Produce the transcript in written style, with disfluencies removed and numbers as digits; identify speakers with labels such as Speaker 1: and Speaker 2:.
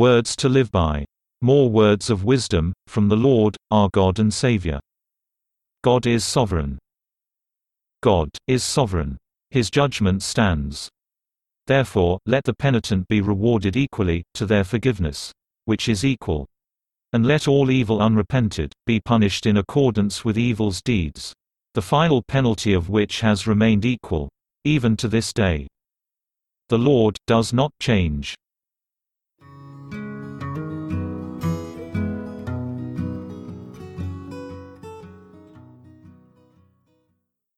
Speaker 1: Words to live by. More words of wisdom, from the Lord, our God and Savior. God is sovereign. God is sovereign. His judgment stands. Therefore, let the penitent be rewarded equally, to their forgiveness, which is equal. And let all evil unrepented, be punished in accordance with evil's deeds, the final penalty of which has remained equal, even to this day. The Lord does not change.